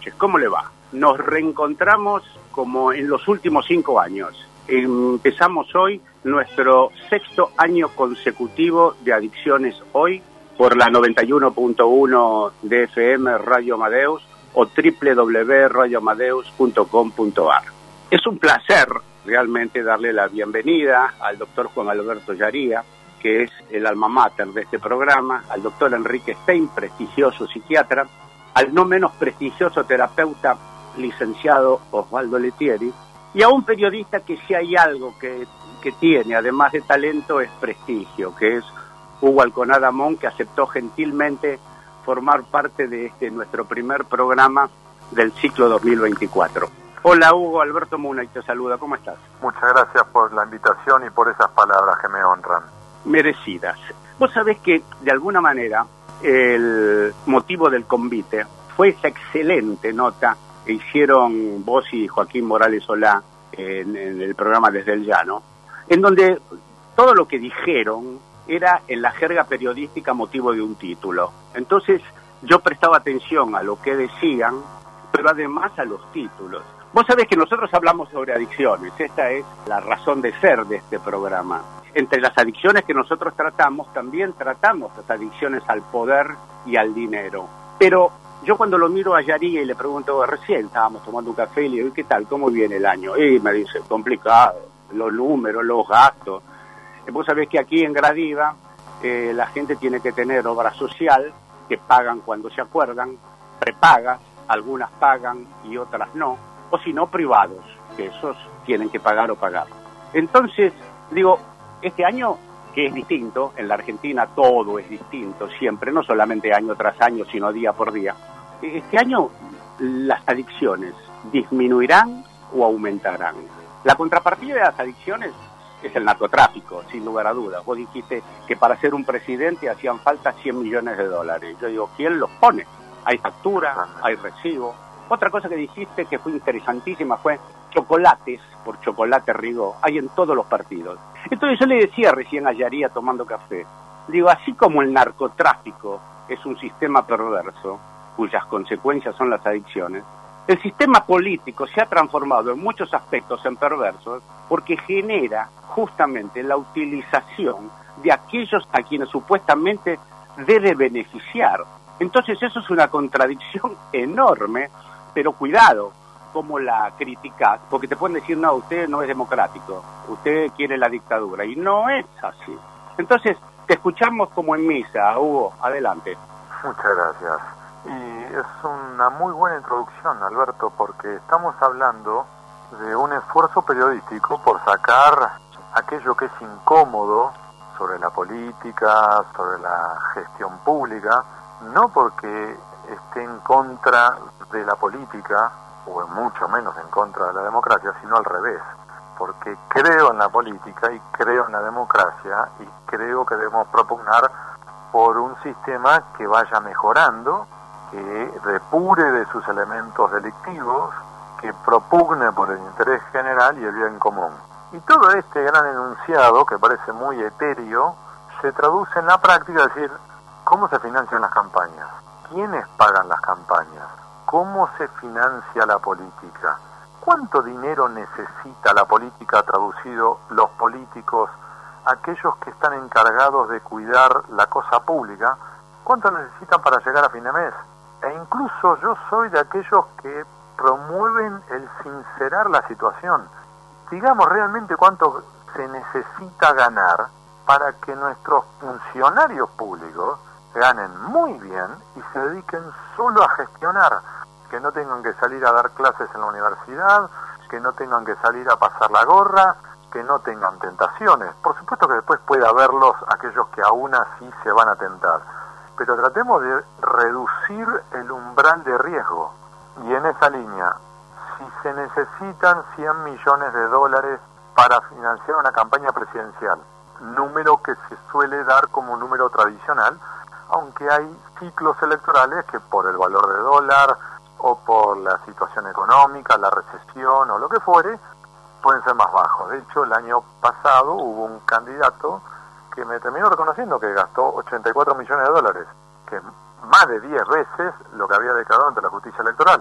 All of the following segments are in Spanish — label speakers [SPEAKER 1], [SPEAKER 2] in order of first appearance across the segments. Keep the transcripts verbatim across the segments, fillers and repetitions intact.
[SPEAKER 1] noches, ¿cómo le va? Nos reencontramos como en los últimos cinco años. Empezamos hoy nuestro sexto año consecutivo de Adicciones Hoy por la noventa y uno punto uno de F M Radio Amadeus o doble u doble u doble u punto radio amadeus punto com punto a r. Es un placer realmente darle la bienvenida al doctor Juan Alberto Yaría, que es el alma mater de este programa, al doctor Enrique Stein, prestigioso psiquiatra, al no menos prestigioso terapeuta licenciado Osvaldo Lettieri, y a un periodista que si hay algo que, que tiene, además de talento, es prestigio, que es Hugo Alconada Mon, que aceptó gentilmente formar parte de este nuestro primer programa del ciclo dos mil veinticuatro. Hola Hugo, Alberto Muna y te saluda, ¿cómo estás?
[SPEAKER 2] Muchas gracias por la invitación y por esas palabras que me honran.
[SPEAKER 1] Merecidas. Vos sabés que, de alguna manera, el motivo del convite fue esa excelente nota que hicieron vos y Joaquín Morales Solá en, en el programa Desde el Llano, en donde todo lo que dijeron era en la jerga periodística motivo de un título. Entonces yo prestaba atención a lo que decían, pero además a los títulos. Vos sabés que nosotros hablamos sobre adicciones, esta es la razón de ser de este programa. Entre las adicciones que nosotros tratamos, también tratamos las adicciones al poder y al dinero. Pero yo cuando lo miro a Yaría y le pregunto, recién estábamos tomando un café y le digo, ¿qué tal? ¿Cómo viene el año? Y me dice, complicado, los números, los gastos. Vos sabés que aquí en Gradiva eh, la gente tiene que tener obra social, que pagan cuando se acuerdan, prepagas, algunas pagan y otras no, o si no, privados, que esos tienen que pagar o pagar. Entonces, digo, este año, que es distinto, en la Argentina todo es distinto siempre, no solamente año tras año, sino día por día. Este año las adicciones disminuirán o aumentarán. La contrapartida de las adicciones es el narcotráfico, sin lugar a dudas. Vos dijiste que para ser un presidente hacían falta cien millones de dólares. Yo digo, ¿quién los pone? Hay factura, hay recibo. Otra cosa que dijiste que fue interesantísima fue chocolates, por chocolate Rigo, hay en todos los partidos. Entonces yo le decía recién a Yaría tomando café, digo, así como el narcotráfico es un sistema perverso, cuyas consecuencias son las adicciones, el sistema político se ha transformado en muchos aspectos en perversos porque genera justamente la utilización de aquellos a quienes supuestamente debe beneficiar. Entonces eso es una contradicción enorme, pero cuidado cómo la criticás, porque te pueden decir, no, usted no es democrático, usted quiere la dictadura, y no es así. Entonces, te escuchamos como en misa, Hugo, adelante.
[SPEAKER 2] Muchas gracias. Y es una muy buena introducción, Alberto, porque estamos hablando de un esfuerzo periodístico por sacar aquello que es incómodo sobre la política, sobre la gestión pública, no porque esté en contra de la política, o mucho menos en contra de la democracia, sino al revés, porque creo en la política y creo en la democracia y creo que debemos propugnar por un sistema que vaya mejorando, que depure de sus elementos delictivos, que propugne por el interés general y el bien común. Y todo este gran enunciado, que parece muy etéreo, se traduce en la práctica, es decir, ¿cómo se financian las campañas? ¿Quiénes pagan las campañas? ¿Cómo se financia la política? ¿Cuánto dinero necesita la política, traducido los políticos, aquellos que están encargados de cuidar la cosa pública? ¿Cuánto necesitan para llegar a fin de mes? E incluso yo soy de aquellos que promueven el sincerar la situación. Digamos realmente cuánto se necesita ganar para que nuestros funcionarios públicos ganen muy bien y se dediquen solo a gestionar, que no tengan que salir a dar clases en la universidad, que no tengan que salir a pasar la gorra, que no tengan tentaciones. Por supuesto que después puede haberlos aquellos que aún así se van a tentar, pero tratemos de reducir el umbral de riesgo. Y en esa línea, si se necesitan cien millones de dólares para financiar una campaña presidencial, número que se suele dar como un número tradicional, aunque hay ciclos electorales que por el valor de dólar o por la situación económica, la recesión o lo que fuere, pueden ser más bajos. De hecho, el año pasado hubo un candidato que me terminó reconociendo que gastó ochenta y cuatro millones de dólares, que es más de diez veces lo que había declarado ante la justicia electoral.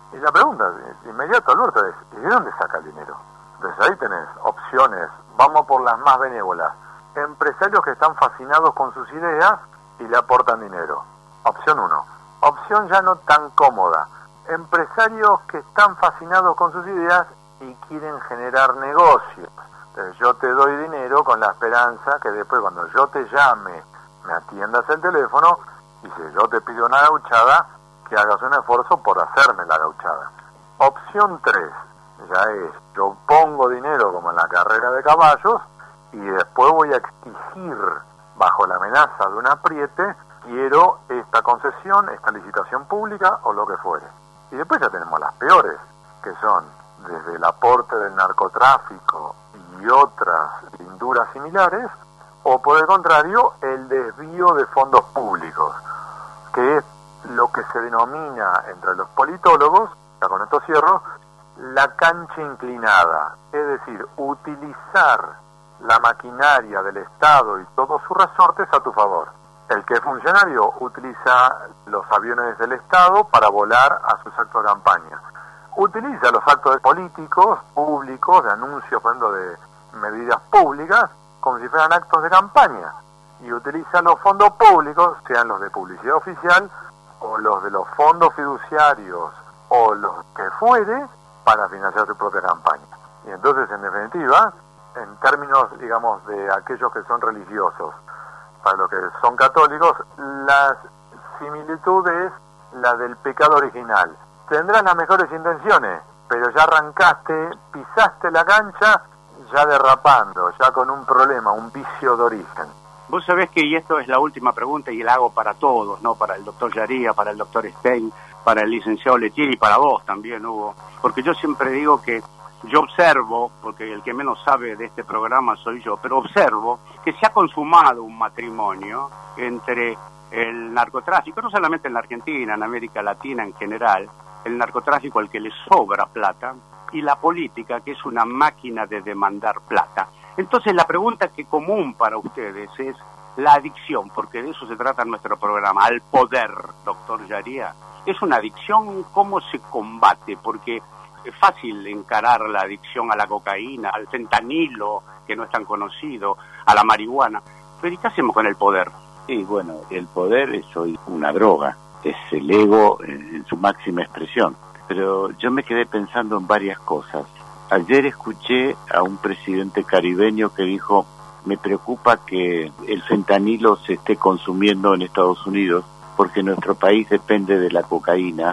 [SPEAKER 2] Y la pregunta de inmediato, Alberto, es, ¿y de dónde saca el dinero? Entonces ahí tenés opciones, vamos por las más benévolas. Empresarios que están fascinados con sus ideas y le aportan dinero. Opción uno. Opción ya no tan cómoda. Empresarios que están fascinados con sus ideas y quieren generar negocios. Entonces yo te doy dinero con la esperanza que después cuando yo te llame, me atiendas el teléfono y si yo te pido una gauchada, que hagas un esfuerzo por hacerme la gauchada. Opción tres, ya es, yo pongo dinero como en la carrera de caballos y después voy a exigir, bajo la amenaza de un apriete, quiero esta concesión, esta licitación pública o lo que fuere. Y después ya tenemos las peores, que son desde el aporte del narcotráfico y otras linduras similares, o por el contrario, el desvío de fondos públicos, que es lo que se denomina entre los politólogos, ya con esto cierro, la cancha inclinada, es decir, utilizar la maquinaria del Estado y todos sus resortes a tu favor. El que es funcionario utiliza los aviones del Estado para volar a sus actos de campaña. Utiliza los actos políticos, públicos, de anuncios, por ejemplo, de medidas públicas, como si fueran actos de campaña. Y utiliza los fondos públicos, sean los de publicidad oficial, o los de los fondos fiduciarios, o los que fuere, para financiar su propia campaña. Y entonces, en definitiva, en términos, digamos, de aquellos que son religiosos, para los que son católicos, la similitud es la del pecado original. Tendrás las mejores intenciones, pero ya arrancaste, pisaste la cancha, ya derrapando, ya con un problema, un vicio de origen.
[SPEAKER 1] Vos sabés que, y esto es la última pregunta y la hago para todos, ¿no? Para el doctor Yaría, para el doctor Stein, para el licenciado Letieri y para vos también, Hugo. Porque yo siempre digo que yo observo, porque el que menos sabe de este programa soy yo, pero observo que se ha consumado un matrimonio entre el narcotráfico, no solamente en la Argentina, en América Latina en general, el narcotráfico al que le sobra plata, y la política, que es una máquina de demandar plata. Entonces la pregunta que común para ustedes es la adicción, porque de eso se trata nuestro programa, al poder, doctor Yaría. ¿Es una adicción? ¿Cómo se combate? Porque es fácil encarar la adicción a la cocaína, al fentanilo, que no es tan conocido, a la marihuana. Pero ¿y qué hacemos con el poder?
[SPEAKER 3] Sí, bueno, el poder es hoy una droga, es el ego en, en su máxima expresión. Pero yo me quedé pensando en varias cosas. Ayer escuché a un presidente caribeño que dijo, me preocupa que el fentanilo se esté consumiendo en Estados Unidos porque nuestro país depende de la cocaína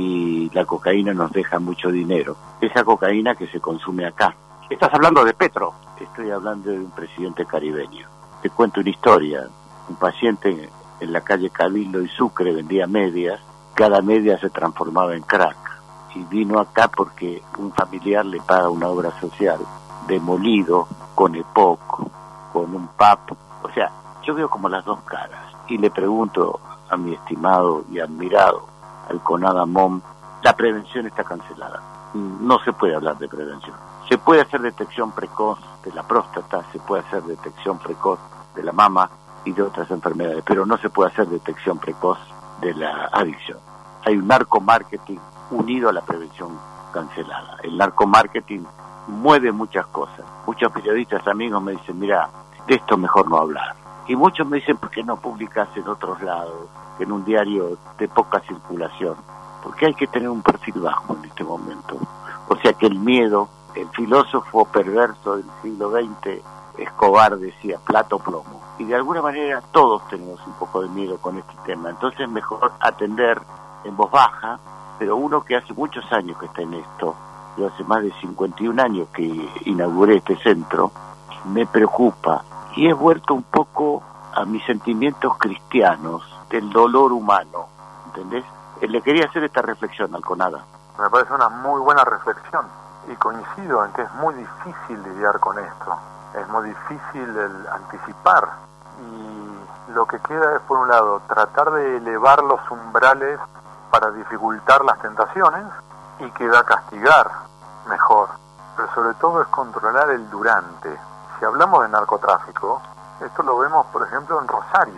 [SPEAKER 3] y la cocaína nos deja mucho dinero. Esa cocaína que se consume acá.
[SPEAKER 1] ¿Estás hablando de Petro?
[SPEAKER 3] Estoy hablando de un presidente caribeño. Te cuento una historia. Un paciente en la calle Cabildo y Sucre vendía medias. Cada media se transformaba en crack. Y vino acá porque un familiar le paga una obra social, demolido, con E P O C, con un P A P. O sea, yo veo como las dos caras. Y le pregunto a mi estimado y admirado, al CONADA M O M, la prevención está cancelada. No se puede hablar de prevención. Se puede hacer detección precoz de la próstata, se puede hacer detección precoz de la mama y de otras enfermedades, pero no se puede hacer detección precoz de la adicción. Hay un narcomarketing unido a la prevención cancelada. El narcomarketing mueve muchas cosas. Muchos periodistas amigos me dicen, mira, de esto mejor no hablar. Y muchos me dicen, ¿por qué no publicas en otros lados, en un diario de poca circulación? Porque hay que tener un perfil bajo en este momento. O sea que el miedo, el filósofo perverso del siglo veinte, Escobar, decía, plato plomo. Y de alguna manera todos tenemos un poco de miedo con este tema. Entonces es mejor atender en voz baja, pero uno que hace muchos años que está en esto, yo hace más de cincuenta y un años que inauguré este centro, me preocupa y he vuelto un poco a mis sentimientos cristianos del dolor humano, ¿entendés? Le quería hacer esta reflexión al CONADA.
[SPEAKER 2] Me parece una muy buena reflexión y coincido en que es muy difícil lidiar con esto, es muy difícil el anticipar y lo que queda es, por un lado, tratar de elevar los umbrales para dificultar las tentaciones y queda castigar mejor, pero sobre todo es controlar el durante. Si hablamos de narcotráfico, esto lo vemos por ejemplo en Rosario.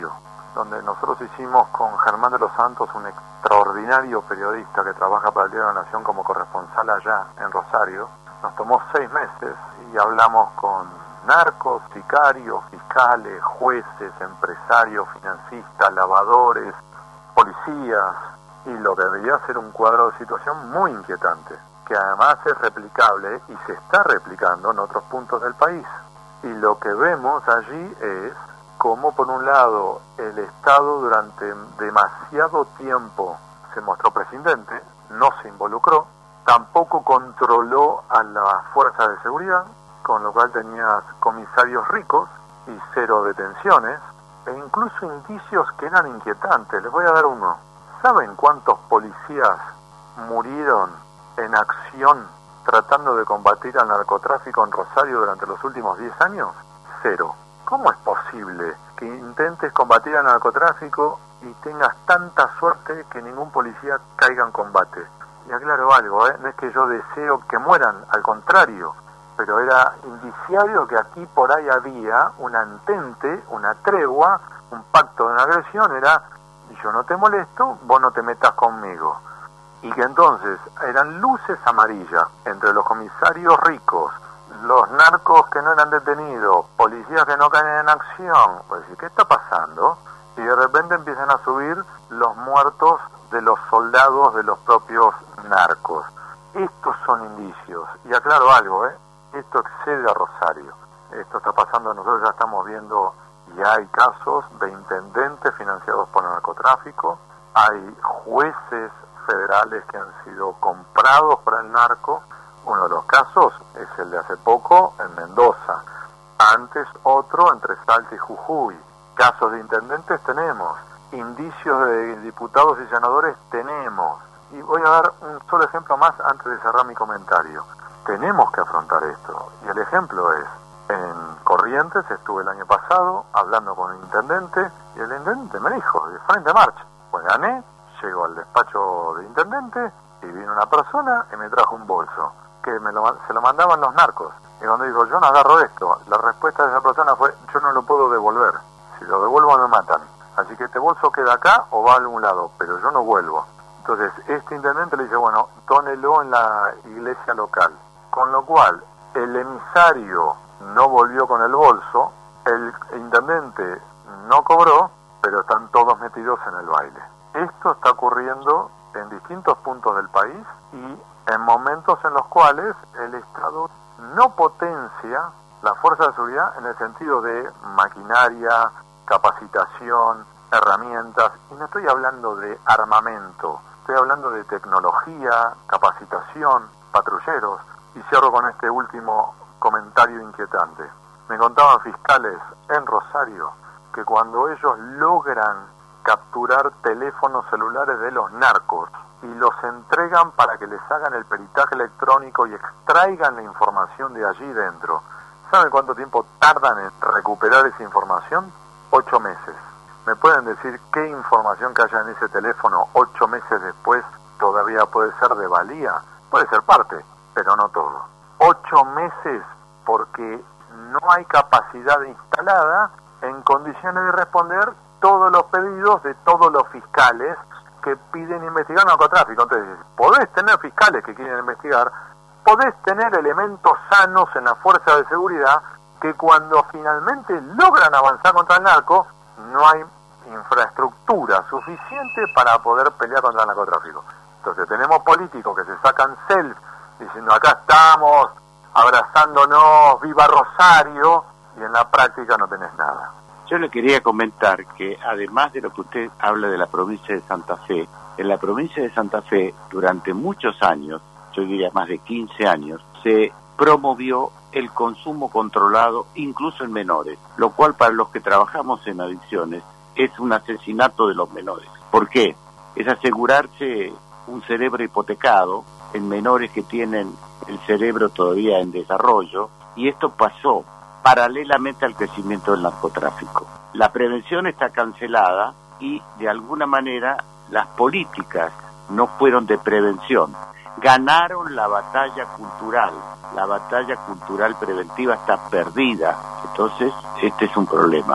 [SPEAKER 2] donde nosotros hicimos con Germán de los Santos, un extraordinario periodista que trabaja para el Diario de la Nación como corresponsal allá en Rosario. Nos tomó seis meses y hablamos con narcos, sicarios, fiscales, jueces, empresarios, financistas, lavadores, policías, y lo que debería ser un cuadro de situación muy inquietante, que además es replicable y se está replicando en otros puntos del país. Y lo que vemos allí es cómo, por un lado, el Estado durante demasiado tiempo se mostró prescindente, no se involucró, tampoco controló a las fuerzas de seguridad, con lo cual tenías comisarios ricos y cero detenciones, e incluso indicios que eran inquietantes. Les voy a dar uno. ¿Saben cuántos policías murieron en acción tratando de combatir al narcotráfico en Rosario durante los últimos diez años? Cero. ¿Cómo es posible que intentes combatir al narcotráfico y tengas tanta suerte que ningún policía caiga en combate? Y aclaro algo, ¿eh? No es que yo deseo que mueran, al contrario, pero era indiciario que aquí por ahí había una entente, una tregua, un pacto de una agresión, era yo no te molesto, vos no te metas conmigo. Y que entonces eran luces amarillas entre los comisarios ricos, los narcos que no eran detenidos, policías que no caen en acción. Pues, ¿qué está pasando? Y de repente empiezan a subir los muertos de los soldados de los propios narcos. Estos son indicios. Y aclaro algo, ¿eh? Esto excede a Rosario. Esto está pasando, nosotros ya estamos viendo, y hay casos de intendentes financiados por el narcotráfico, hay jueces federales que han sido comprados por el narco. Uno de los casos es el de hace poco en Mendoza, antes otro entre Salta y Jujuy. Casos de intendentes tenemos, indicios de diputados y senadores tenemos, y voy a dar un solo ejemplo más antes de cerrar mi comentario. Tenemos que afrontar esto, y el ejemplo es, en Corrientes estuve el año pasado hablando con el intendente, y el intendente me dijo, de frente marcha, pues gané, llego al despacho de intendente, y vino una persona y me trajo un bolso, que me lo, se lo mandaban los narcos, y cuando dijo, yo no agarro esto, la respuesta de esa persona fue, yo no lo puedo devolver, si lo devuelvo me matan, así que este bolso queda acá o va a algún lado, pero yo no vuelvo. Entonces este intendente le dice, bueno, dónelo en la iglesia local, con lo cual el emisario no volvió con el bolso, el intendente no cobró, pero están todos metidos en el baile. Esto está ocurriendo en distintos puntos del país y en momentos en los cuales el Estado no potencia la fuerza de seguridad en el sentido de maquinaria, capacitación, herramientas, y no estoy hablando de armamento, estoy hablando de tecnología, capacitación, patrulleros. Y cierro con este último comentario inquietante. Me contaban fiscales en Rosario que cuando ellos logran capturar teléfonos celulares de los narcos y los entregan para que les hagan el peritaje electrónico y extraigan la información de allí dentro, ¿saben cuánto tiempo tardan en recuperar esa información? Ocho meses. ¿Me pueden decir qué información que haya en ese teléfono ocho meses después todavía puede ser de valía? Puede ser parte, pero no todo. Ocho meses porque no hay capacidad instalada en condiciones de responder todos los pedidos de todos los fiscales que piden investigar narcotráfico. Entonces, podés tener fiscales que quieren investigar, podés tener elementos sanos en la fuerza de seguridad que cuando finalmente logran avanzar contra el narco, no hay infraestructura suficiente para poder pelear contra el narcotráfico. Entonces tenemos políticos que se sacan selfies diciendo acá estamos, abrazándonos, viva Rosario, y en la práctica no tenés nada.
[SPEAKER 3] Yo le quería comentar que además de lo que usted habla de la provincia de Santa Fe, en la provincia de Santa Fe durante muchos años, yo diría más de quince años, se promovió el consumo controlado incluso en menores, lo cual para los que trabajamos en adicciones es un asesinato de los menores. ¿Por qué? Es asegurarse un cerebro hipotecado en menores que tienen el cerebro todavía en desarrollo, y esto pasó paralelamente al crecimiento del narcotráfico. La prevención está cancelada y de alguna manera las políticas no fueron de prevención. Ganaron la batalla cultural, la batalla cultural preventiva está perdida, entonces este es un problema.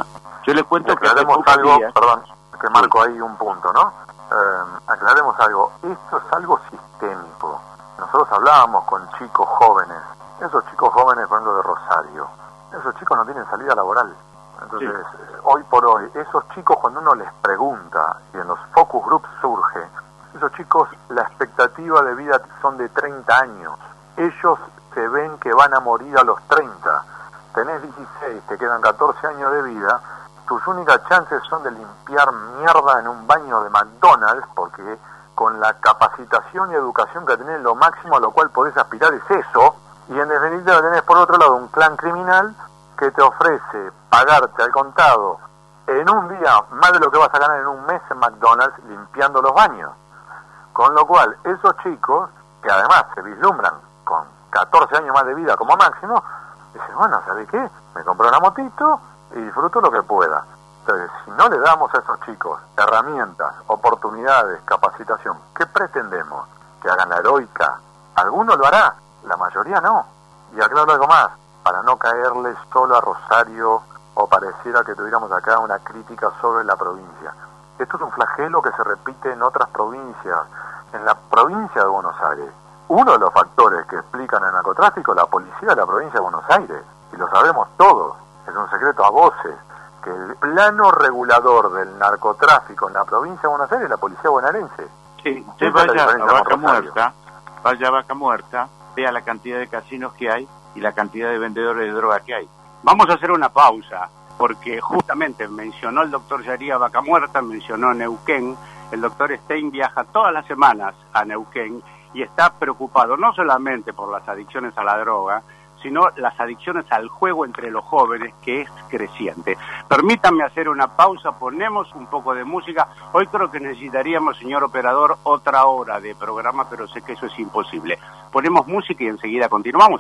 [SPEAKER 3] Yo le cuento
[SPEAKER 2] aclaremos
[SPEAKER 3] que
[SPEAKER 2] algo,
[SPEAKER 3] días,
[SPEAKER 2] perdón, que marco ahí un punto, ¿no? Eh, aclaremos algo, esto es algo sistémico. Nosotros hablábamos con chicos jóvenes, esos chicos jóvenes, por ejemplo, de Rosario, esos chicos no tienen salida laboral. Entonces, sí. hoy por hoy, esos chicos, cuando uno les pregunta, y en los focus groups surge, esos chicos, la expectativa de vida son de treinta años. Ellos se ven que van a morir a los treinta. Tenés dieciséis, te quedan catorce años de vida, tus únicas chances son de limpiar mierda en un baño de McDonald's, porque con la capacitación y educación que tenés, lo máximo a lo cual podés aspirar es eso, y en definitiva tenés por otro lado un clan criminal que te ofrece pagarte al contado en un día más de lo que vas a ganar en un mes en McDonald's limpiando los baños. Con lo cual, esos chicos, que además se vislumbran con catorce años más de vida como máximo, dicen, bueno, ¿sabes qué? Me compro una motito y disfruto lo que pueda. Entonces, si no le damos a esos chicos herramientas, oportunidades, capacitación, ¿qué pretendemos? ¿Que hagan la heroica? Alguno lo hará, la mayoría no. Y aclaro algo más, para no caerle solo a Rosario o pareciera que tuviéramos acá una crítica sobre la provincia. Esto es un flagelo que se repite en otras provincias. En la provincia de Buenos Aires, uno de los factores que explican el narcotráfico es la policía de la provincia de Buenos Aires, y lo sabemos todos, es un secreto a voces, que el plano regulador del narcotráfico en la provincia de Buenos Aires es la policía bonaerense.
[SPEAKER 3] Sí, usted vaya a Vaca Muerta, vaya a Vaca Muerta, vea la cantidad de casinos que hay y la cantidad de vendedores de droga que hay. Vamos a hacer una pausa, porque justamente mencionó el doctor Yaría Vaca Muerta, mencionó Neuquén. El doctor Stein viaja todas las semanas a Neuquén y está preocupado no solamente por las adicciones a la droga, sino las adicciones al juego entre los jóvenes, que es creciente. Permítanme hacer una pausa, ponemos un poco de música. Hoy creo que necesitaríamos, señor operador, otra hora de programa, pero sé que eso es imposible. Ponemos música y enseguida continuamos.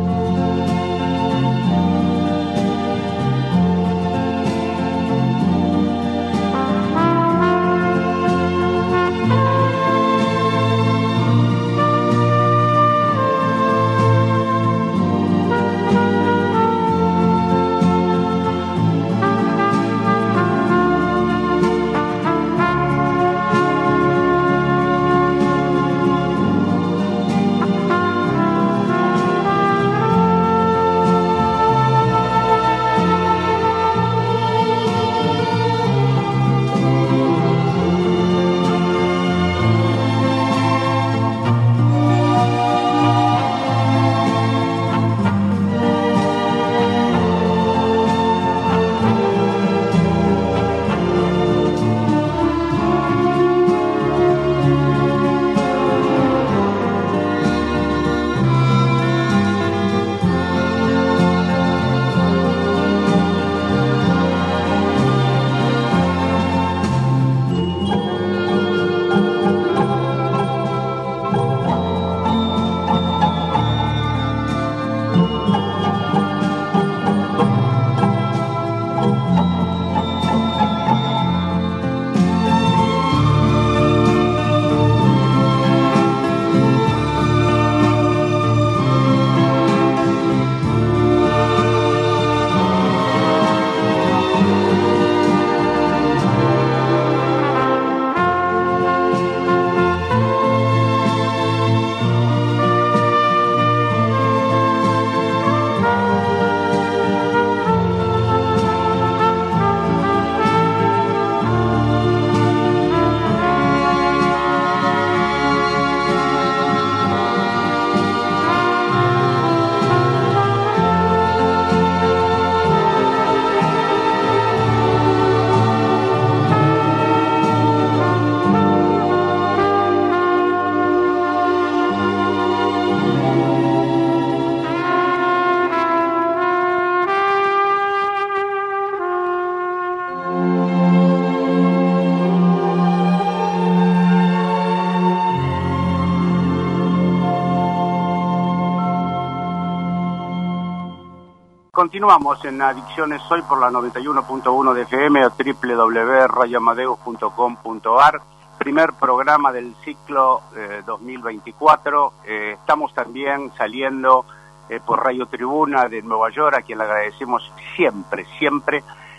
[SPEAKER 3] Continuamos en Adicciones Hoy por la noventa y uno punto uno de F M o doble u doble u doble u punto radio amadeus punto com punto a r. Primer programa del ciclo eh, dos mil veinticuatro. Eh, estamos también saliendo eh, por Radio Tribuna de Nueva York, a quien le agradecemos siempre, siempre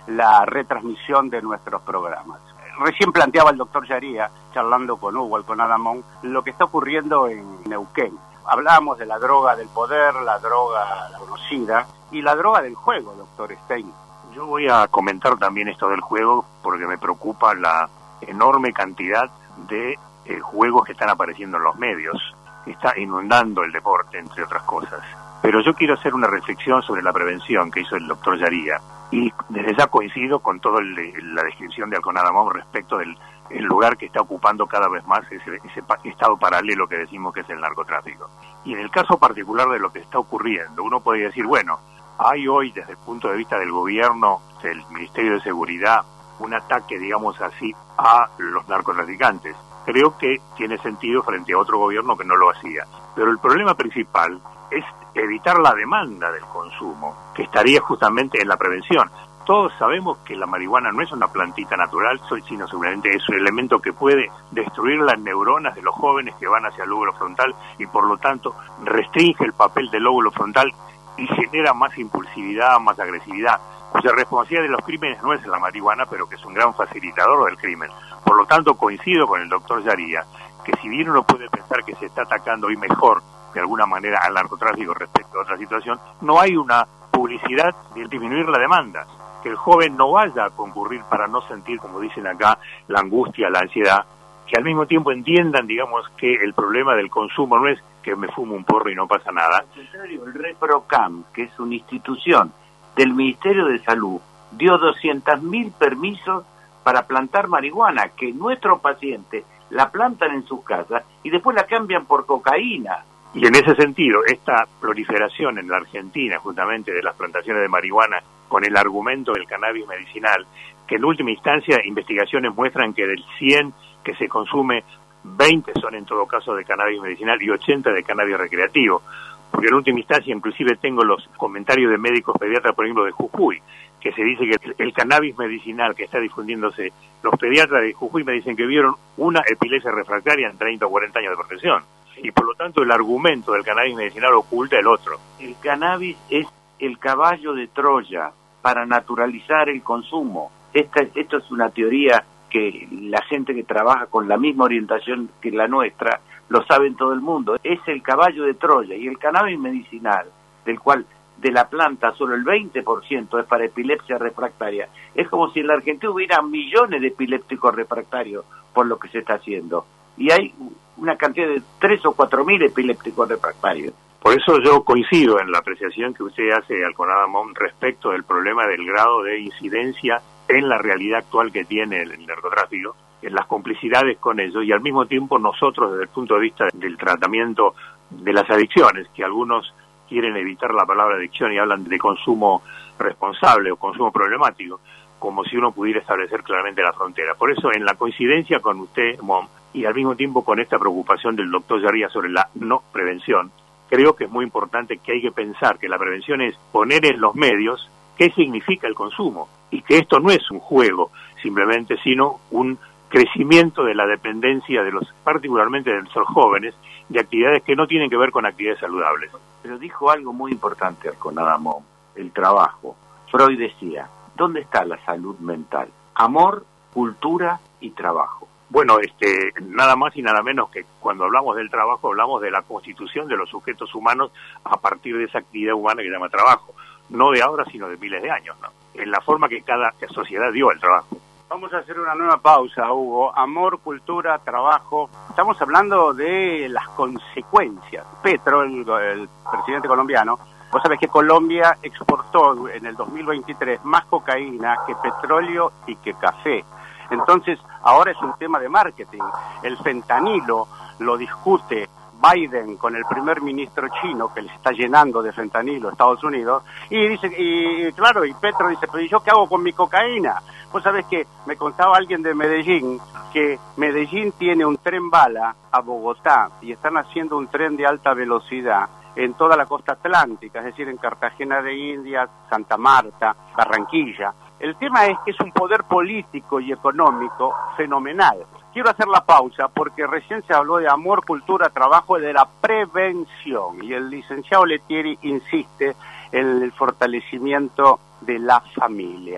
[SPEAKER 1] la retransmisión de nuestros programas. Recién planteaba el doctor Yaría, charlando con Hugo Alconadamón, lo que está ocurriendo en Neuquén. Hablábamos de la droga del poder, la droga conocida y la droga del juego, doctor Stein.
[SPEAKER 4] Yo voy a comentar también esto del juego porque me preocupa la enorme cantidad de eh, juegos que están apareciendo en los medios. Está inundando el deporte, entre otras cosas. Pero yo quiero hacer una reflexión sobre la prevención que hizo el doctor Yaría. Y desde ya coincido con toda la descripción de Alconadamón respecto del el lugar que está ocupando cada vez más ese, ese estado paralelo que decimos que es el narcotráfico. Y en el caso particular de lo que está ocurriendo, uno podría decir, bueno, hay hoy desde el punto de vista del gobierno, del Ministerio de Seguridad, un ataque, digamos así, a los narcotraficantes. Creo que tiene sentido frente a otro gobierno que no lo hacía. Pero el problema principal es evitar la demanda del consumo, que estaría justamente en la prevención. Todos sabemos que la marihuana no es una plantita natural, sino simplemente es un elemento que puede destruir las neuronas de los jóvenes que van hacia el lóbulo frontal y por lo tanto restringe el papel del lóbulo frontal y genera más impulsividad, más agresividad, cuya responsabilidad de los crímenes no es la marihuana, pero que es un gran facilitador del crimen. Por lo tanto, coincido con el doctor Yaría, que si bien uno puede pensar que se está atacando hoy mejor, de alguna manera, al narcotráfico respecto a otra situación, no hay una publicidad de disminuir la demanda. Que el joven no vaya a concurrir para no sentir, como dicen acá, la angustia, la ansiedad, que al mismo tiempo entiendan, digamos, que el problema del consumo no es que me fumo un porro y no pasa nada.
[SPEAKER 3] Al contrario, el ReproCam, que es una institución del Ministerio de Salud, dio doscientos mil permisos para plantar marihuana, que nuestros pacientes la plantan en sus casas y después la cambian por cocaína.
[SPEAKER 4] Y en ese sentido, esta proliferación en la Argentina, justamente, de las plantaciones de marihuana, con el argumento del cannabis medicinal, que en última instancia investigaciones muestran que del cien que se consume, veinte son en todo caso de cannabis medicinal y ochenta de cannabis recreativo. Porque en última instancia, inclusive tengo los comentarios de médicos pediatras, por ejemplo, de Jujuy, que se dice que el cannabis medicinal que está difundiéndose, los pediatras de Jujuy me dicen que vieron una epilepsia refractaria en treinta o cuarenta años de protección. Y por lo tanto el argumento del cannabis medicinal oculta el otro.
[SPEAKER 3] El cannabis es el caballo de Troya para naturalizar el consumo. Esta, esto es una teoría que la gente que trabaja con la misma orientación que la nuestra lo sabe en todo el mundo. Es el caballo de Troya, y el cannabis medicinal, del cual de la planta solo el veinte por ciento es para epilepsia refractaria. Es como si en la Argentina hubiera millones de epilépticos refractarios por lo que se está haciendo. Y hay una cantidad de tres o cuatro mil epilépticos refractarios.
[SPEAKER 4] Por eso yo coincido en la apreciación que usted hace, Alconadamón, respecto del problema del grado de incidencia en la realidad actual que tiene el narcotráfico, en las complicidades con ellos, y al mismo tiempo nosotros, desde el punto de vista del tratamiento de las adicciones, que algunos quieren evitar la palabra adicción y hablan de consumo responsable o consumo problemático, como si uno pudiera establecer claramente la frontera. Por eso, en la coincidencia con usted, Mom, y al mismo tiempo con esta preocupación del doctor Yaría sobre la no prevención, creo que es muy importante que hay que pensar que la prevención es poner en los medios qué significa el consumo, y que esto no es un juego simplemente, sino un crecimiento de la dependencia de los, particularmente de nuestros jóvenes, de actividades que no tienen que ver con actividades saludables.
[SPEAKER 3] Pero dijo algo muy importante, Alconadamón, el trabajo. Freud decía, ¿dónde está la salud mental? Amor, cultura y trabajo.
[SPEAKER 4] Bueno, este, nada más y nada menos que cuando hablamos del trabajo, hablamos de la constitución de los sujetos humanos a partir de esa actividad humana que se llama trabajo. No de ahora, sino de miles de años, ¿no? En la forma que cada sociedad dio al trabajo.
[SPEAKER 1] Vamos a hacer una nueva pausa, Hugo. Amor, cultura, trabajo. Estamos hablando de las consecuencias. Petro, el, el presidente colombiano, vos sabés que Colombia exportó en el dos mil veintitrés más cocaína que petróleo y que café. Entonces, ahora es un tema de marketing. El fentanilo lo discute Biden con el primer ministro chino, que les está llenando de fentanilo a Estados Unidos, y dice, y claro, y Petro dice, pero ¿y yo qué hago con mi cocaína? Vos sabés que me contaba alguien de Medellín, que Medellín tiene un tren bala a Bogotá, y están haciendo un tren de alta velocidad en toda la costa atlántica, es decir, en Cartagena de Indias, Santa Marta, Barranquilla. El tema es que es un poder político y económico fenomenal. Quiero hacer la pausa porque recién se habló de amor, cultura, trabajo y de la prevención. Y el licenciado Lettieri insiste en el fortalecimiento de la familia.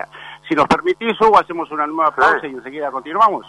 [SPEAKER 1] Si nos permitís, Hugo, hacemos una nueva pausa sí. y enseguida continuamos.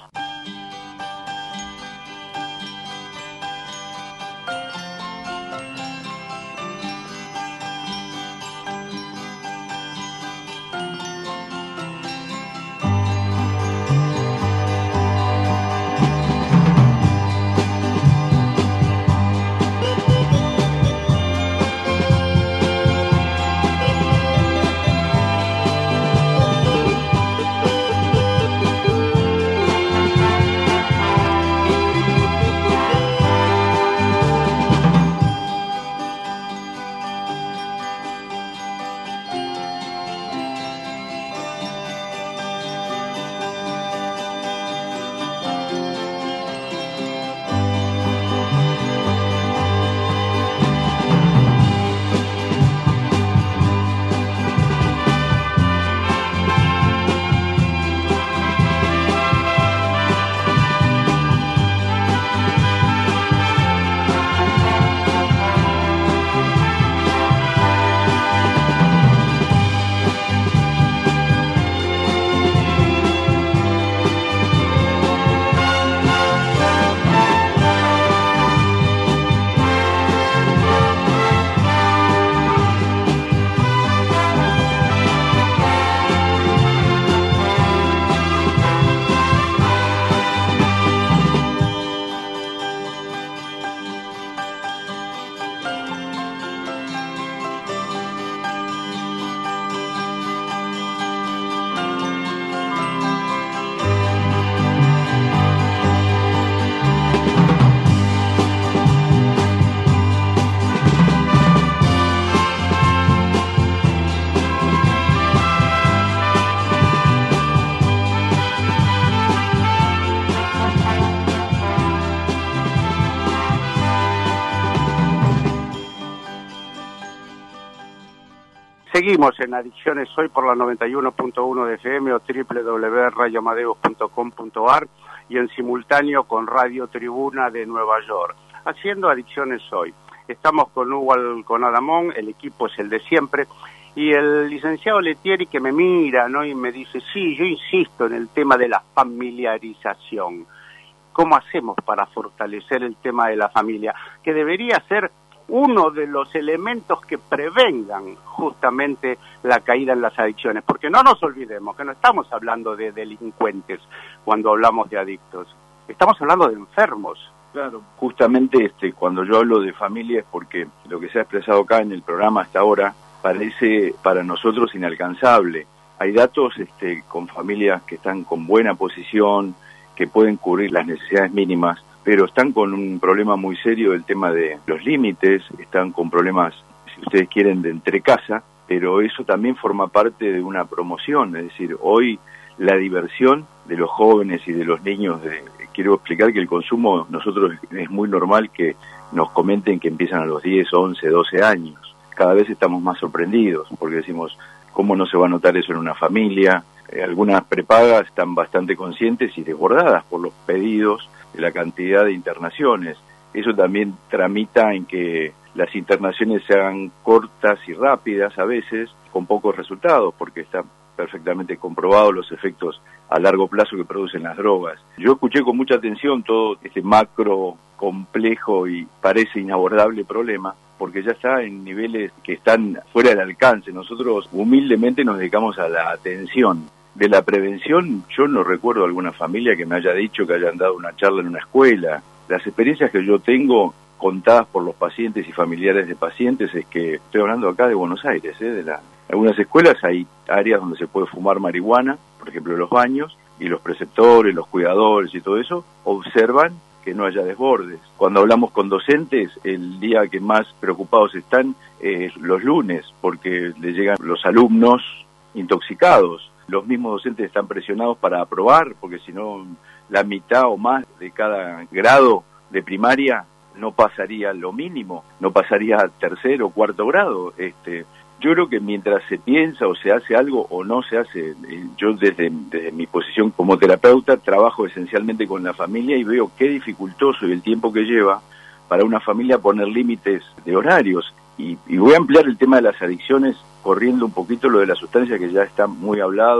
[SPEAKER 1] Seguimos en Adicciones Hoy por la noventa y uno punto uno de F M o doble u doble u doble u punto radio amadeus punto com punto a r y en simultáneo con Radio Tribuna de Nueva York, haciendo Adicciones Hoy. Estamos con Hugo Alconadamón, el equipo es el de siempre, y el licenciado Lettieri que me mira, ¿no? Y me dice, sí, yo insisto en el tema de la familiarización. ¿Cómo hacemos para fortalecer el tema de la familia? Que debería ser uno de los elementos que prevengan justamente la caída en las adicciones, porque no nos olvidemos que no estamos hablando de delincuentes cuando hablamos de adictos, estamos hablando de enfermos.
[SPEAKER 5] Claro, justamente este, cuando yo hablo de familia es porque lo que se ha expresado acá en el programa hasta ahora parece para nosotros inalcanzable. Hay datos este, con familias que están con buena posición, que pueden cubrir las necesidades mínimas, pero están con un problema muy serio del tema de los límites, están con problemas, si ustedes quieren, de entre casa, pero eso también forma parte de una promoción, es decir, hoy la diversión de los jóvenes y de los niños, de, quiero explicar que el consumo, nosotros es muy normal que nos comenten que empiezan a los diez, once, doce años, cada vez estamos más sorprendidos, porque decimos, ¿cómo no se va a notar eso en una familia? Eh, algunas prepagas están bastante conscientes y desbordadas por los pedidos de la cantidad de internaciones. Eso también tramita en que las internaciones se hagan cortas y rápidas a veces, con pocos resultados, porque están perfectamente comprobados los efectos a largo plazo que producen las drogas. Yo escuché con mucha atención todo este macro, complejo y parece inabordable problema, porque ya está en niveles que están fuera del alcance. Nosotros humildemente nos dedicamos a la atención. De la prevención, yo no recuerdo alguna familia que me haya dicho que hayan dado una charla en una escuela. Las experiencias que yo tengo, contadas por los pacientes y familiares de pacientes, es que estoy hablando acá de Buenos Aires, ¿eh? De la, algunas escuelas hay áreas donde se puede fumar marihuana, por ejemplo en los baños, y los preceptores, los cuidadores y todo eso, observan que no haya desbordes. Cuando hablamos con docentes, el día que más preocupados están es los lunes, porque les llegan los alumnos intoxicados. Los mismos docentes están presionados para aprobar, porque si no, la mitad o más de cada grado de primaria no pasaría lo mínimo, no pasaría a tercer o cuarto grado. Este, yo creo que mientras se piensa o se hace algo o no se hace, yo desde, desde mi posición como terapeuta trabajo esencialmente con la familia y veo qué dificultoso y el tiempo que lleva para una familia poner límites de horarios. Y, y voy a ampliar el tema de las adicciones corriendo un poquito lo de la sustancia que ya está muy hablado y,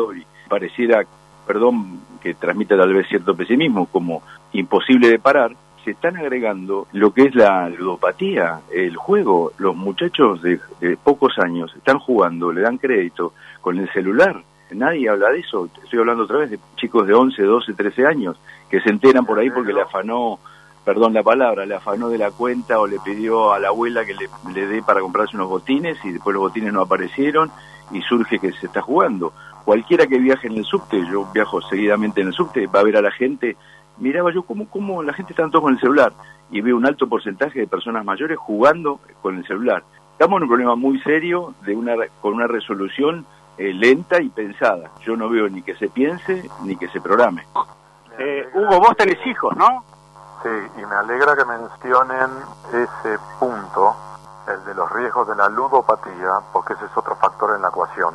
[SPEAKER 5] pareciera, perdón, que transmite tal vez cierto pesimismo, como imposible de parar, se están agregando lo que es la ludopatía, el juego. Los muchachos de, de pocos años están jugando, le dan crédito con el celular. Nadie habla de eso. Estoy hablando otra vez de chicos de once, doce, trece años que se enteran por ahí porque le afanó, perdón la palabra, le afanó de la cuenta o le pidió a la abuela que le, le dé para comprarse unos botines y después los botines no aparecieron y surge que se está jugando. Cualquiera que viaje en el subte, yo viajo seguidamente en el subte, va a ver a la gente. Miraba yo cómo, cómo la gente está todos con el celular y veo un alto porcentaje de personas mayores jugando con el celular. Estamos en un problema muy serio de una con una resolución eh, lenta y pensada. Yo no veo ni que se piense ni que se programe.
[SPEAKER 1] Eh, Hugo, vos tenés hijos, ¿no?
[SPEAKER 2] Sí, y me alegra que mencionen ese punto, el de los riesgos de la ludopatía, porque ese es otro factor en la ecuación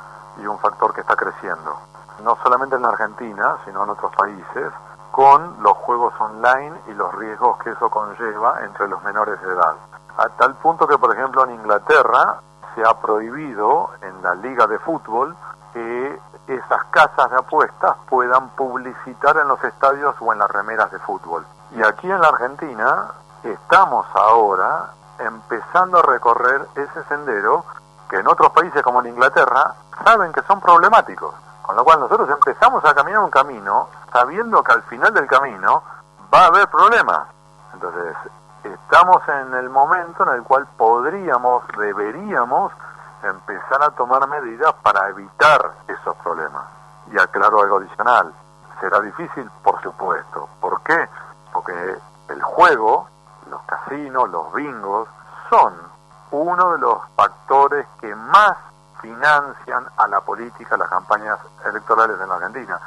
[SPEAKER 2] y un factor que está creciendo, no solamente en la Argentina, sino en otros países, con los juegos online y los riesgos que eso conlleva entre los menores de edad. A tal punto que, por ejemplo, en Inglaterra se ha prohibido en la liga de fútbol que esas casas de apuestas puedan publicitar en los estadios o en las remeras de fútbol. Y aquí en la Argentina estamos ahora empezando a recorrer ese sendero que en otros países como en Inglaterra saben que son problemáticos. Con lo cual nosotros empezamos a caminar un camino sabiendo que al final del camino va a haber problemas. Entonces, estamos en el momento en el cual podríamos, deberíamos empezar a tomar medidas para evitar esos problemas. Y aclaro algo adicional, será difícil, por supuesto. ¿Por qué? Porque el juego, los casinos, los bingos, son uno de los factores que más financian a la política, las campañas electorales en la Argentina.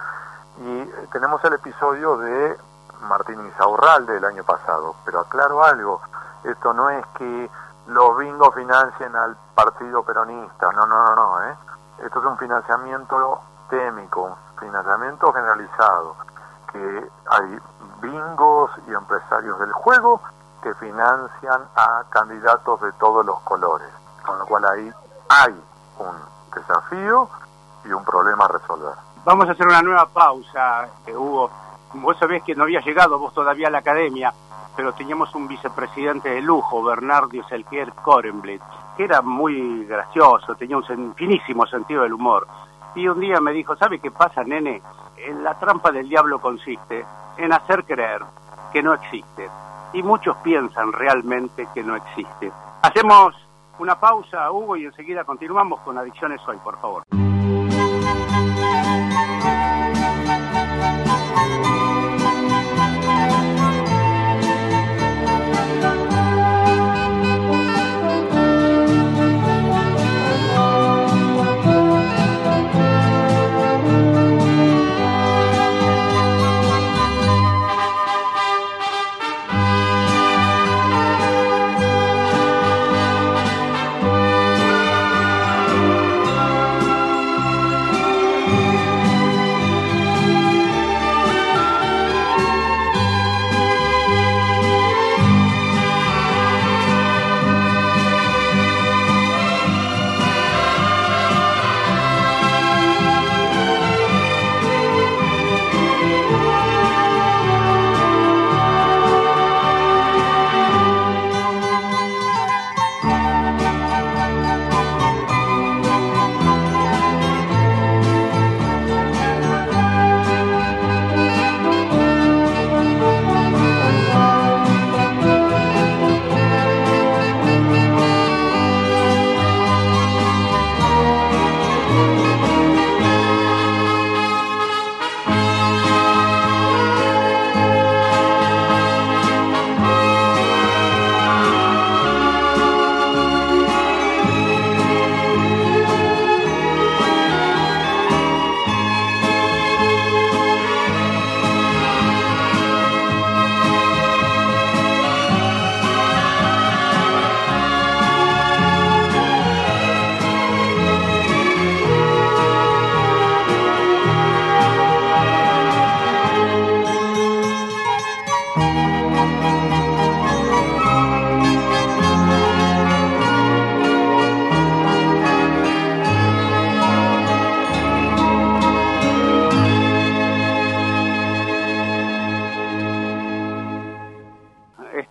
[SPEAKER 2] Y tenemos el episodio de Martín Insaurralde del año pasado, pero aclaro algo, esto no es que los bingos financien al partido peronista, no, no, no, no, ¿eh? Esto es un financiamiento técnico, un financiamiento generalizado, que hay bingos y empresarios del juego que financian a candidatos de todos los colores, con lo cual ahí hay un desafío y un problema a resolver.
[SPEAKER 1] Vamos a hacer una nueva pausa, eh, Hugo. Vos sabés que no había llegado vos todavía a la academia, pero teníamos un vicepresidente de lujo, Bernardo Selkier Korenblit, que era muy gracioso, tenía un sen- finísimo sentido del humor. Y un día me dijo, ¿sabe qué pasa, nene? En la trampa del diablo consiste en hacer creer que no existe. Y muchos piensan realmente que no existe. Hacemos una pausa, Hugo, y enseguida continuamos con Adicciones Hoy, por favor.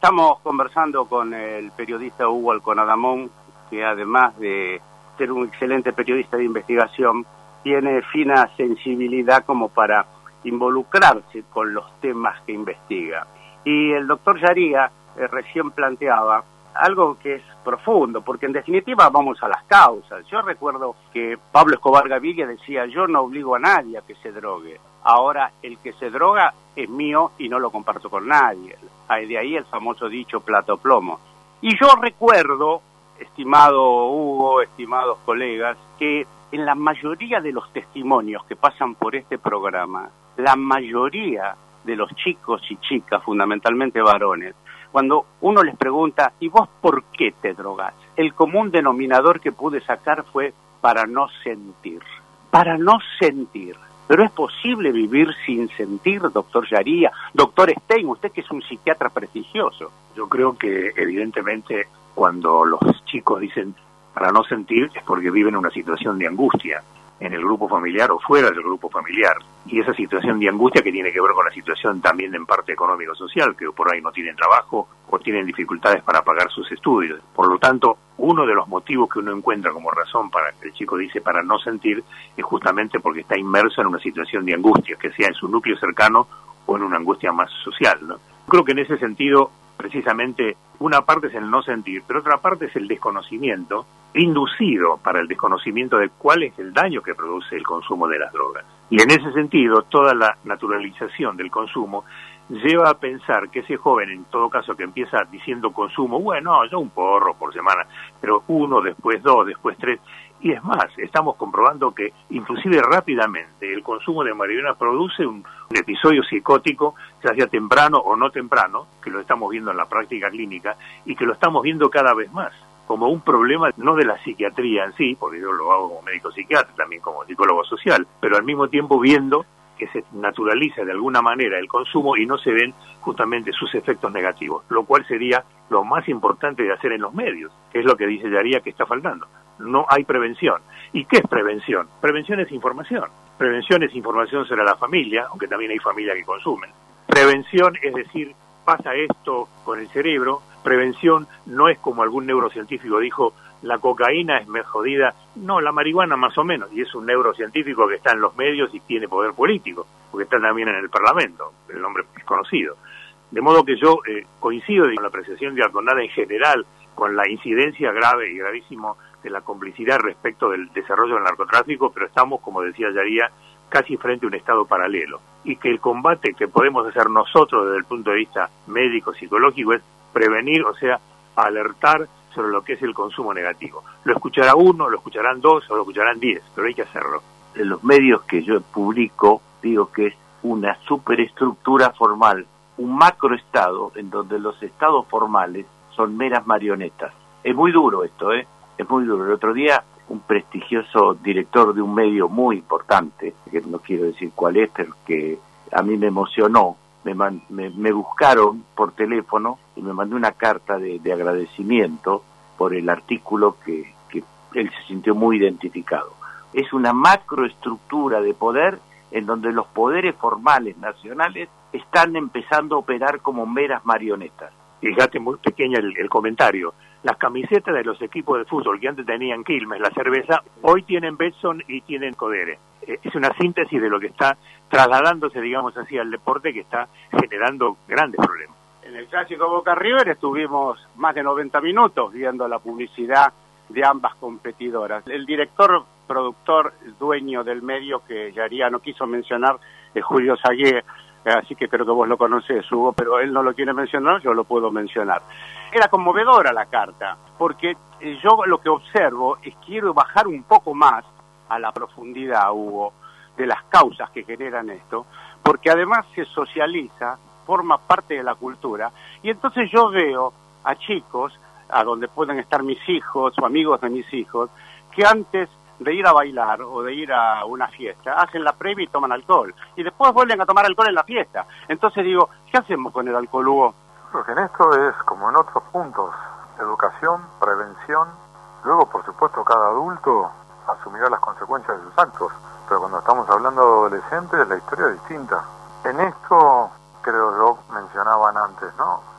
[SPEAKER 1] Estamos conversando con el periodista Hugo Alconadamón, que además de ser un excelente periodista de investigación, tiene fina sensibilidad como para involucrarse con los temas que investiga. Y el doctor Yaría eh, recién planteaba algo que es profundo, porque en definitiva vamos a las causas. Yo recuerdo que Pablo Escobar Gaviria decía, yo no obligo a nadie a que se drogue. Ahora el que se droga es mío y no lo comparto con nadie. De ahí el famoso dicho plato plomo. Y yo recuerdo, estimado Hugo, estimados colegas, que en la mayoría de los testimonios que pasan por este programa, la mayoría de los chicos y chicas, fundamentalmente varones, cuando uno les pregunta, ¿y vos por qué te drogás? El común denominador que pude sacar fue para no sentir. Para no sentir. Pero es posible vivir sin sentir, doctor Yaría, doctor Stein, usted que es un psiquiatra prestigioso.
[SPEAKER 4] Yo creo que evidentemente cuando los chicos dicen para no sentir es porque viven una situación de angustia en el grupo familiar o fuera del grupo familiar. Y esa situación de angustia que tiene que ver con la situación también en parte económico-social, que por ahí no tienen trabajo o tienen dificultades para pagar sus estudios. Por lo tanto, uno de los motivos que uno encuentra como razón para que el chico dice para no sentir es justamente porque está inmerso en una situación de angustia, que sea en su núcleo cercano o en una angustia más social, ¿no? Creo que en ese sentido, precisamente, una parte es el no sentir, pero otra parte es el desconocimiento, inducido para el desconocimiento de cuál es el daño que produce el consumo de las drogas. Y en ese sentido, toda la naturalización del consumo lleva a pensar que ese joven, en todo caso, que empieza diciendo consumo, bueno, yo un porro por semana, pero uno, después dos, después tres, y es más, estamos comprobando que inclusive rápidamente el consumo de marihuana produce un, un episodio psicótico, ya sea temprano o no temprano, que lo estamos viendo en la práctica clínica y que lo estamos viendo cada vez más como un problema no de la psiquiatría en sí, porque yo lo hago como médico psiquiatra, también como psicólogo social, pero al mismo tiempo viendo que se naturaliza de alguna manera el consumo y no se ven justamente sus efectos negativos, lo cual sería lo más importante de hacer en los medios, que es lo que dice Yaría que está faltando. No hay prevención. ¿Y qué es prevención? Prevención es información. Prevención es información sobre la familia, aunque también hay familias que consumen. Prevención es decir, pasa esto con el cerebro. Prevención no es como algún neurocientífico dijo, la cocaína es más jodida. No, la marihuana más o menos, y es un neurocientífico que está en los medios y tiene poder político, porque está también en el Parlamento, el nombre es conocido. De modo que yo eh, coincido con la apreciación de Alconada en general, con la incidencia grave y gravísimo de la complicidad respecto del desarrollo del narcotráfico, pero estamos, como decía Yaría, casi frente a un estado paralelo, y que el combate que podemos hacer nosotros desde el punto de vista médico, psicológico, es prevenir, o sea, alertar sobre lo que es el consumo negativo. Lo escuchará uno, lo escucharán dos o lo escucharán diez, pero hay que hacerlo.
[SPEAKER 3] En los medios que yo publico, digo que es una superestructura formal, un macroestado en donde los estados formales son meras marionetas. Es muy duro esto, ¿eh? Es muy duro. El otro día, un prestigioso director de un medio muy importante, que no quiero decir cuál es, pero que a mí me emocionó, me, man, me, me buscaron por teléfono y me mandó una carta de, de agradecimiento por el artículo que, que él se sintió muy identificado. Es una macroestructura de poder en donde los poderes formales nacionales están empezando a operar como meras marionetas.
[SPEAKER 4] Fíjate, muy pequeña el, el comentario. Las camisetas de los equipos de fútbol que antes tenían Quilmes, la cerveza, hoy tienen Betson y tienen Codere. Eh, es una síntesis de lo que está trasladándose, digamos así, al deporte, que está generando grandes problemas.
[SPEAKER 1] En el clásico Boca River estuvimos más de noventa minutos viendo la publicidad de ambas competidoras. El director, productor, dueño del medio que Yaría no quiso mencionar es Julio Saguier, así que creo que vos lo conocés, Hugo, pero él no lo quiere mencionar, yo lo puedo mencionar. Era conmovedora la carta, porque yo lo que observo es quiero bajar un poco más a la profundidad, Hugo, de las causas que generan esto, porque además se socializa, forma parte de la cultura, y entonces yo veo a chicos, a donde pueden estar mis hijos o amigos de mis hijos, que antes de ir a bailar o de ir a una fiesta, hacen la previa y toman alcohol, y después vuelven a tomar alcohol en la fiesta. Entonces digo, ¿qué hacemos con el alcohol, Hugo?
[SPEAKER 2] Creo que en esto es como en otros puntos, educación, prevención, luego por supuesto cada adulto asumirá las consecuencias de sus actos, pero cuando estamos hablando de adolescentes la historia es distinta. En esto, creo yo, mencionaban antes, ¿no?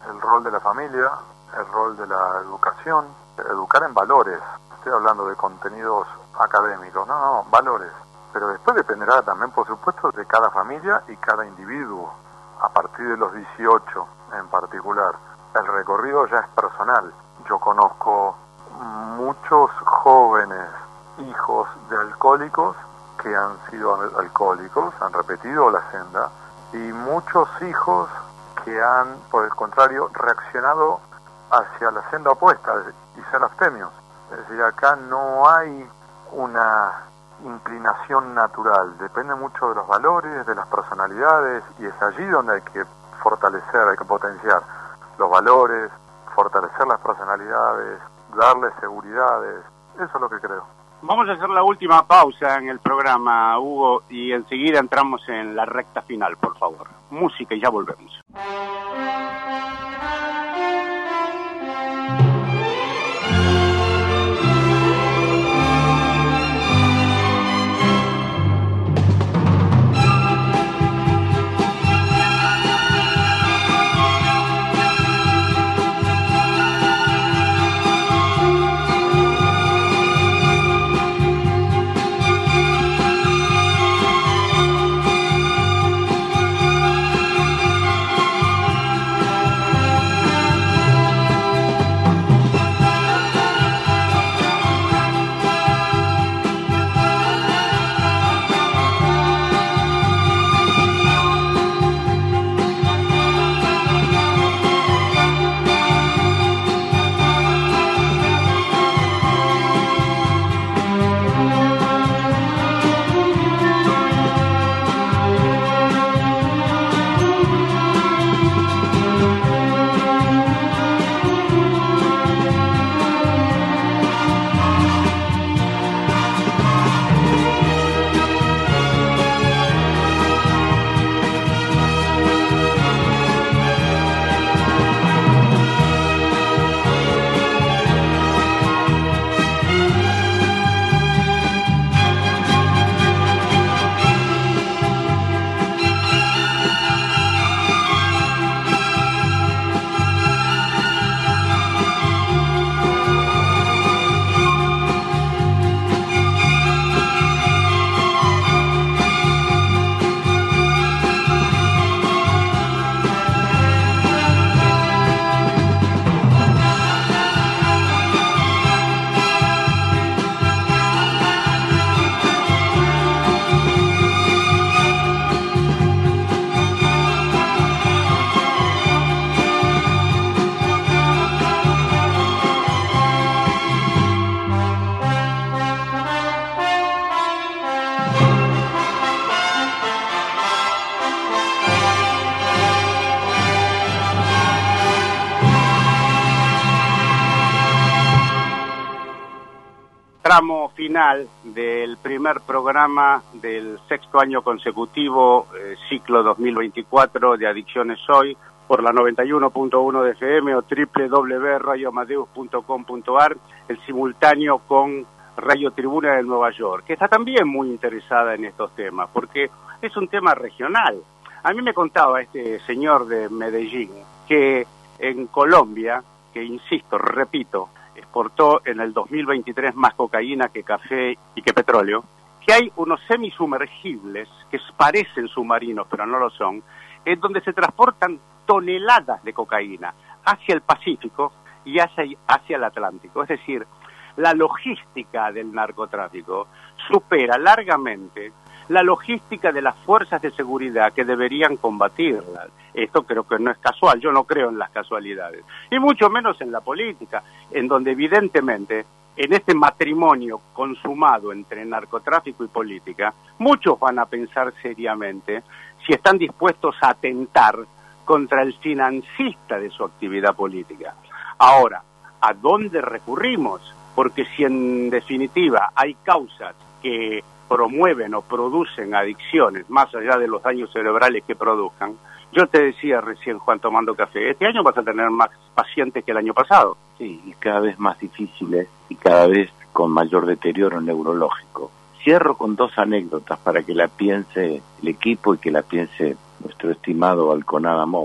[SPEAKER 2] el rol de la familia, el rol de la educación, educar en valores. Estoy hablando de contenidos académicos, no, no, valores. Pero después dependerá también, por supuesto, de cada familia y cada individuo. A partir de los dieciocho en particular, el recorrido ya es personal. Yo conozco muchos jóvenes hijos de alcohólicos que han sido alcohólicos, han repetido la senda, y muchos hijos que han, por el contrario, reaccionado hacia la senda opuesta y ser abstemios. Es decir, acá no hay una inclinación natural, depende mucho de los valores, de las personalidades, y es allí donde hay que fortalecer, hay que potenciar los valores, fortalecer las personalidades, darles seguridades. Eso es lo que creo.
[SPEAKER 1] Vamos a hacer la última pausa en el programa, Hugo, y enseguida entramos en la recta final, por favor. Música y ya volvemos. Tramo final del primer programa del sexto año consecutivo, eh, ciclo dos mil veinticuatro de Adicciones Hoy, por la noventa y uno punto uno de F M o doble u doble u doble u punto radio amadeus punto com punto a r, el simultáneo con Radio Tribuna de Nueva York, que está también muy interesada en estos temas, porque es un tema regional. A mí me contaba este señor de Medellín que en Colombia, que insisto, repito, exportó en el dos mil veintitrés más cocaína que café y que petróleo, que hay unos semisumergibles que parecen submarinos, pero no lo son, en donde se transportan toneladas de cocaína hacia el Pacífico y hacia, hacia el Atlántico. Es decir, la logística del narcotráfico supera largamente la logística de las fuerzas de seguridad que deberían combatirla. Esto creo que no es casual, yo no creo en las casualidades, y mucho menos en la política, en donde evidentemente en este matrimonio consumado entre narcotráfico y política, muchos van a pensar seriamente si están dispuestos a atentar contra el financista de su actividad política. Ahora, ¿a dónde recurrimos? Porque si en definitiva hay causas que promueven o producen adicciones, más allá de los daños cerebrales que produzcan, yo te decía recién, Juan, tomando café, este año vas a tener más pacientes que el año pasado.
[SPEAKER 3] Sí, y cada vez más difíciles y cada vez con mayor deterioro neurológico. Cierro con dos anécdotas para que la piense el equipo y que la piense nuestro estimado Alconada Mom.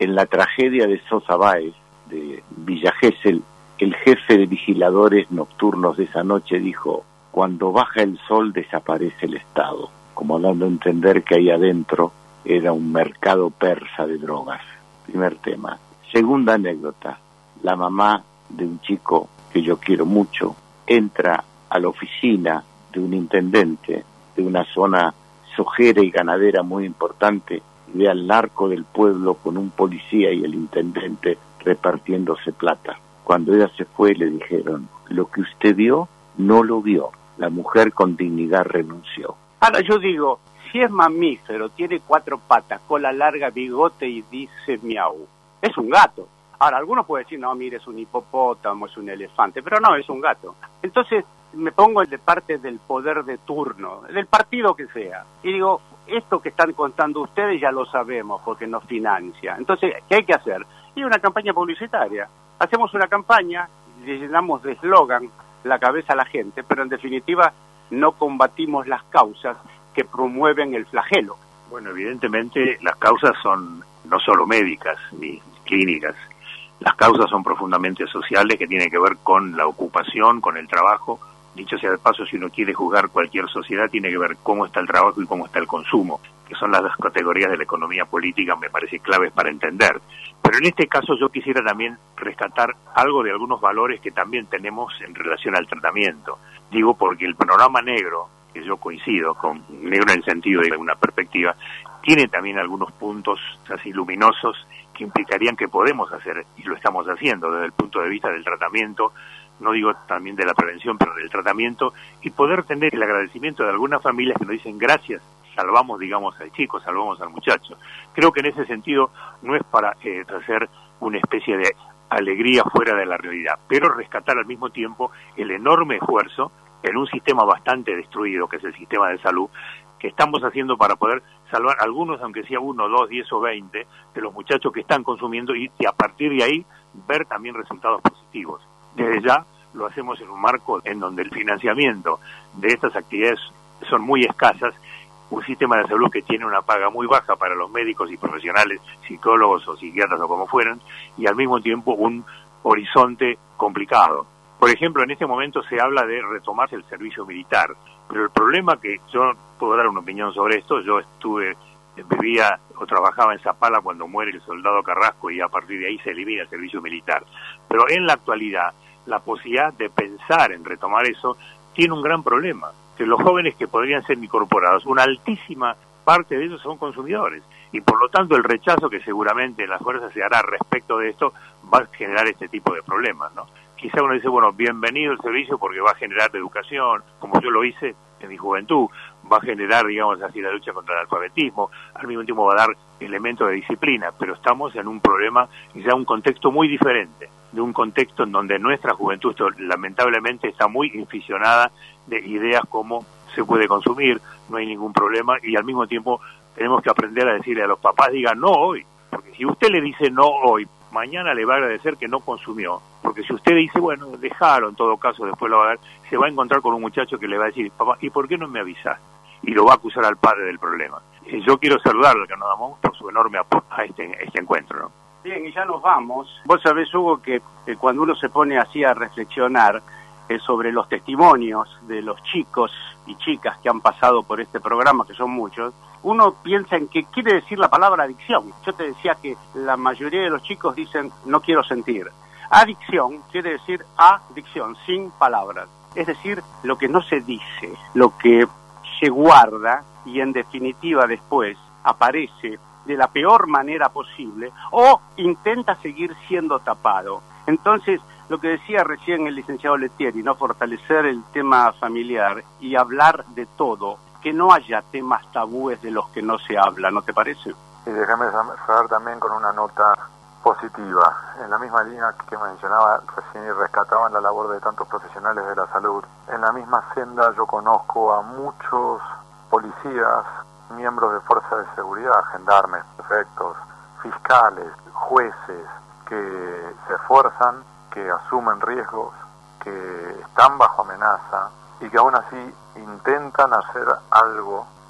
[SPEAKER 3] en la tragedia de Sosa Báez, de Villa Gesell, el jefe de vigiladores nocturnos de esa noche dijo: cuando baja el sol desaparece el Estado, como dando a entender que ahí adentro era un mercado persa de drogas. Primer tema. Segunda anécdota, la mamá de un chico que yo quiero mucho entra a la oficina de un intendente de una zona sojera y ganadera muy importante y ve al narco del pueblo con un policía y el intendente repartiéndose plata. Cuando ella se fue le dijeron: lo que usted vio, no lo vio. La mujer con dignidad renunció.
[SPEAKER 1] Ahora yo digo, si es mamífero, tiene cuatro patas, cola larga, bigote y dice miau, es un gato. Ahora, algunos pueden decir, no, mire, es un hipopótamo, es un elefante, pero no, es un gato. Entonces, me pongo de parte del poder de turno, del partido que sea, y digo, esto que están contando ustedes ya lo sabemos porque nos financia. Entonces, ¿qué hay que hacer? Y una campaña publicitaria. Hacemos una campaña, le llenamos de eslogan la cabeza a la gente, pero en definitiva no combatimos las causas que promueven el flagelo.
[SPEAKER 4] Bueno, evidentemente las causas son no solo médicas ni clínicas. Las causas son profundamente sociales, que tienen que ver con la ocupación, con el trabajo. Dicho sea de paso, si uno quiere juzgar cualquier sociedad, tiene que ver cómo está el trabajo y cómo está el consumo, que son las dos categorías de la economía política, me parece claves para entender. Pero en este caso yo quisiera también rescatar algo de algunos valores que también tenemos en relación al tratamiento. Digo porque el panorama negro, que yo coincido con negro en el sentido de una perspectiva, tiene también algunos puntos así luminosos que implicarían que podemos hacer, y lo estamos haciendo desde el punto de vista del tratamiento, no digo también de la prevención, pero del tratamiento, y poder tener el agradecimiento de algunas familias que nos dicen gracias, salvamos, digamos, al chico, salvamos al muchacho. Creo que en ese sentido no es para eh, hacer una especie de alegría fuera de la realidad, pero rescatar al mismo tiempo el enorme esfuerzo en un sistema bastante destruido, que es el sistema de salud, que estamos haciendo para poder salvar algunos, aunque sea uno, dos, diez o veinte, de los muchachos que están consumiendo y, y a partir de ahí ver también resultados positivos. Desde ya lo hacemos en un marco en donde el financiamiento de estas actividades son muy escasas, un sistema de salud que tiene una paga muy baja para los médicos y profesionales, psicólogos o psiquiatras o como fueran, y al mismo tiempo un horizonte complicado. Por ejemplo, en este momento se habla de retomarse el servicio militar, pero el problema que yo puedo dar una opinión sobre esto, yo estuve, vivía o trabajaba en Zapala cuando muere el soldado Carrasco y a partir de ahí se elimina el servicio militar. Pero en la actualidad, la posibilidad de pensar en retomar eso tiene un gran problema, que los jóvenes que podrían ser incorporados, una altísima parte de ellos son consumidores, y por lo tanto el rechazo que seguramente en las fuerzas se hará respecto de esto va a generar este tipo de problemas, ¿no? Quizá uno dice, bueno, bienvenido el servicio porque va a generar educación, como yo lo hice en mi juventud, va a generar, digamos así, la lucha contra el alfabetismo, al mismo tiempo va a dar elementos de disciplina, pero estamos en un problema, ya un contexto muy diferente, de un contexto en donde nuestra juventud esto, lamentablemente está muy inficionada de ideas como se puede consumir, no hay ningún problema, y al mismo tiempo tenemos que aprender a decirle a los papás, digan no hoy, porque si usted le dice no hoy, mañana le va a agradecer que no consumió, porque si usted dice, bueno, déjalo, en todo caso después lo va a ver, se va a encontrar con un muchacho que le va a decir, papá, ¿y por qué no me avisás? Y lo va a acusar al padre del problema. Y yo quiero saludarlo, que nos damos por su enorme apoyo a este, este encuentro, ¿no?
[SPEAKER 1] Bien, y ya nos vamos. Vos sabés, Hugo, que eh, cuando uno se pone así a reflexionar eh, sobre los testimonios de los chicos y chicas que han pasado por este programa, que son muchos, uno piensa en qué quiere decir la palabra adicción. Yo te decía que la mayoría de los chicos dicen, no quiero sentir. Adicción quiere decir adicción, sin palabras. Es decir, lo que no se dice, lo que se guarda y en definitiva después aparece de la peor manera posible o intenta seguir siendo tapado. Entonces, lo que decía recién el licenciado Lettieri, ¿no? Fortalecer el tema familiar y hablar de todo, que no haya temas tabúes de los que no se habla, ¿no te parece?
[SPEAKER 2] Y déjame cerrar también con una nota positiva, en la misma línea que mencionaba recién y rescataban la labor de tantos profesionales de la salud. En la misma senda yo conozco a muchos policías, miembros de fuerzas de seguridad, gendarmes, prefectos, fiscales, jueces, que se esfuerzan, que asumen riesgos, que están bajo amenaza y que aún así intentan hacer algo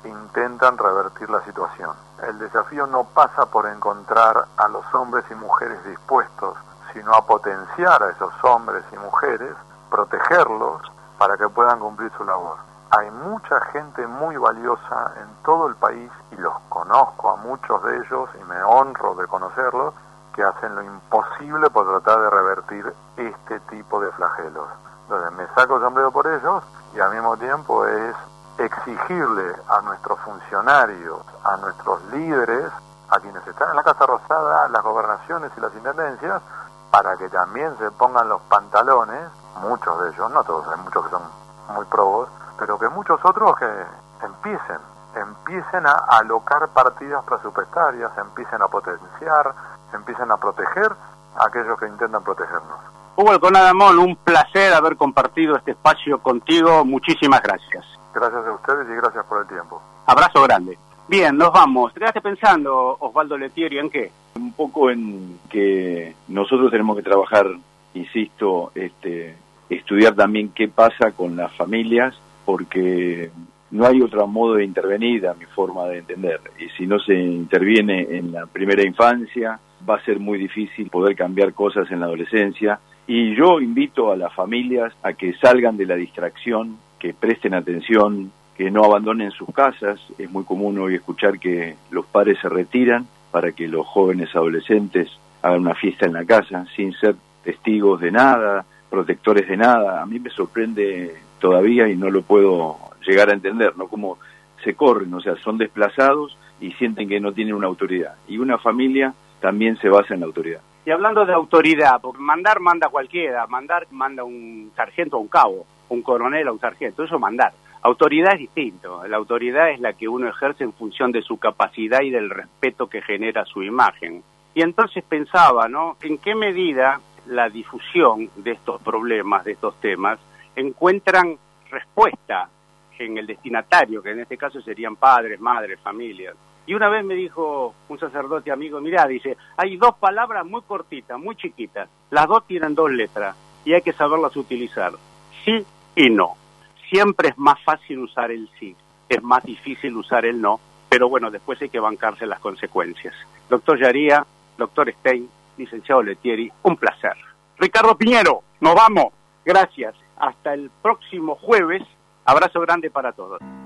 [SPEAKER 2] intentan revertir la situación. El desafío no pasa por encontrar a los hombres y mujeres dispuestos, sino a potenciar a esos hombres y mujeres, protegerlos para que puedan cumplir su labor. Hay mucha gente muy valiosa en todo el país, y los conozco a muchos de ellos y me honro de conocerlos, que hacen lo imposible por tratar de revertir este tipo de flagelos. Entonces me saco el sombrero por ellos, y al mismo tiempo es exigirle a nuestros funcionarios, a nuestros líderes, a quienes están en la Casa Rosada, las gobernaciones y las intendencias, para que también se pongan los pantalones, muchos de ellos, no todos, hay muchos que son muy probos, pero que muchos otros que empiecen, empiecen a alocar partidas presupuestarias, empiecen a potenciar, empiecen a proteger a aquellos que intentan protegernos.
[SPEAKER 1] Hugo Alconada-Amón, un placer haber compartido este espacio contigo, muchísimas gracias.
[SPEAKER 2] Gracias a ustedes y gracias por el tiempo.
[SPEAKER 1] Abrazo grande. Bien, nos vamos. ¿Te quedaste pensando, Osvaldo Lettieri, en qué?
[SPEAKER 5] Un poco en que nosotros tenemos que trabajar, insisto, este, estudiar también qué pasa con las familias, porque no hay otro modo de intervenir, a mi forma de entender. Y si no se interviene en la primera infancia, va a ser muy difícil poder cambiar cosas en la adolescencia. Y yo invito a las familias a que salgan de la distracción, que presten atención, que no abandonen sus casas. Es muy común hoy escuchar que los padres se retiran para que los jóvenes adolescentes hagan una fiesta en la casa sin ser testigos de nada, protectores de nada. A mí me sorprende todavía y no lo puedo llegar a entender, ¿no? Cómo se corren, o sea, son desplazados y sienten que no tienen una autoridad. Y una familia también se basa en la autoridad.
[SPEAKER 1] Y hablando de autoridad, porque mandar manda cualquiera, mandar manda un sargento a un cabo, un coronel a un sargento, eso mandar. Autoridad es distinto, la autoridad es la que uno ejerce en función de su capacidad y del respeto que genera su imagen. Y entonces pensaba, ¿no?, en qué medida la difusión de estos problemas, de estos temas, encuentran respuesta en el destinatario, que en este caso serían padres, madres, familias. Y una vez me dijo un sacerdote amigo, mirá, dice, hay dos palabras muy cortitas, muy chiquitas, las dos tienen dos letras y hay que saberlas utilizar, sí y no. Siempre es más fácil usar el sí, es más difícil usar el no, pero bueno, después hay que bancarse las consecuencias. Doctor Yaría, doctor Stein, licenciado Lettieri, un placer. Ricardo Piñero, nos vamos, gracias, hasta el próximo jueves, abrazo grande para todos.